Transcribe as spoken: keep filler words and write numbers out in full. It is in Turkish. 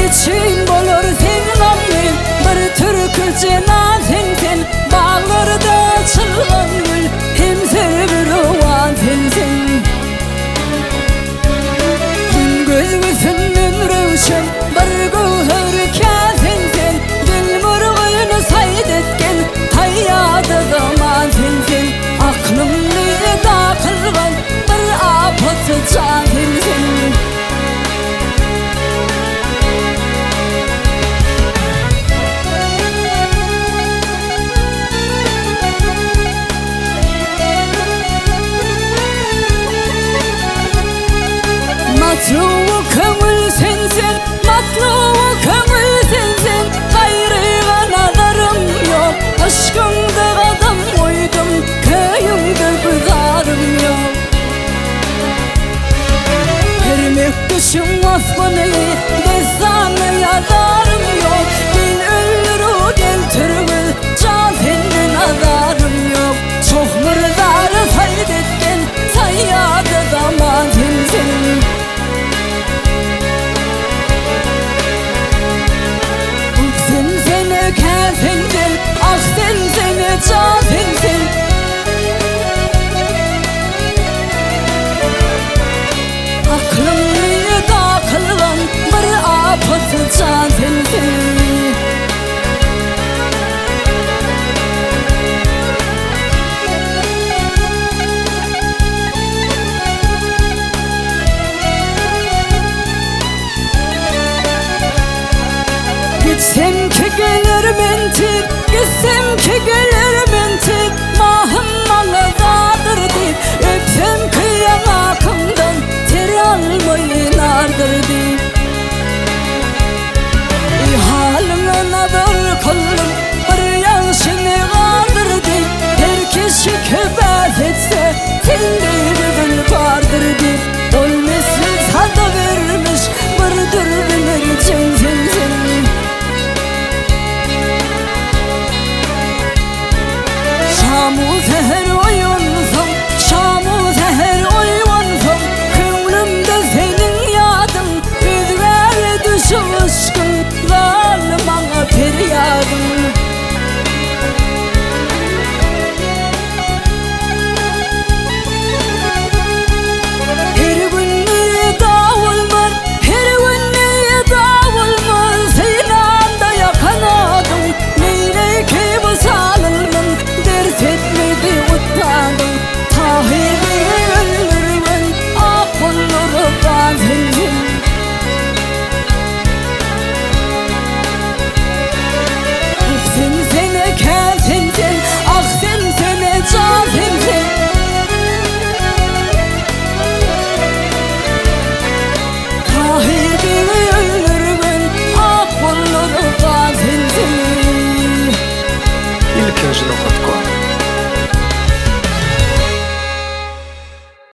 için bolur sen gamlıyım. Bir türküce nazensen, bağlarda açılgan gül, hemzer bir ovan sensen. Gün gözgüsünden rövşen, bir göhör kâsensen, dil murguyunu sayd etken, tayyada zaman sensen. Aklımni eda kılgan, bir apatı can sensen. Matlubu kömül sensin, matlubu kömül sensin. Gayrı nadarım yok, aşkımda adam koydum, köyümde bir darım yok. Vermek düşüm vasfını, destanı yazarım yok. Gel öldürü, gel türbül, can senden azarım yok. Çok mırdarı sayd etken, sayyadı zaman sensin. Sensin, ah sensin, can sensin. Aklımı da kılgan bir apatı can sensin. Gitsem ki gelir mentir, gitsem ki gelir mentir. Mahım maladadır deyip, öpsem ki yanakımdan ter almayı nardır deyip. Haline nadır kıldım, bir yanşını kaldır deyip. Her kişi köpet etse, sende bir gül vardır deyip. Olmesini tadı vermiş, bir dürbünür can sensin. Şamu zehir